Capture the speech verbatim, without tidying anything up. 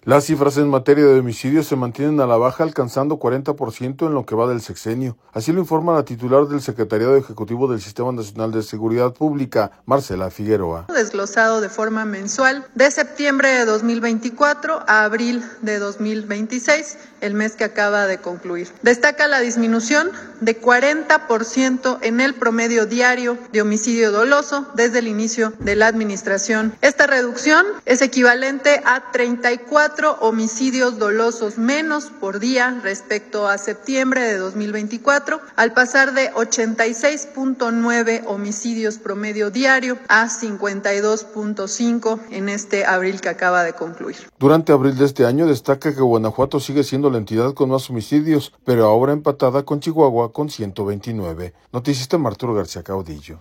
Las cifras en materia de homicidios se mantienen a la baja, alcanzando cuarenta por ciento en lo que va del sexenio. Así lo informa la titular del Secretariado Ejecutivo del Sistema Nacional de Seguridad Pública, Marcela Figueroa. Desglosado de forma mensual de septiembre de dos mil veinticuatro a abril de dos mil veintiséis, el mes que acaba de concluir. Destaca la disminución de cuarenta por ciento en el promedio diario de homicidio doloso desde el inicio de la administración. Esta reducción es equivalente a treinta y cuatro homicidios dolosos menos por día respecto a septiembre de dos mil veinticuatro, al pasar de ochenta y seis punto nueve homicidios promedio diario a cincuenta y dos punto cinco en este abril que acaba de concluir. Durante abril de este año destaca que Guanajuato sigue siendo la entidad con más homicidios, pero ahora empatada con Chihuahua con ciento veintinueve. Noticias de Arturo García Caudillo.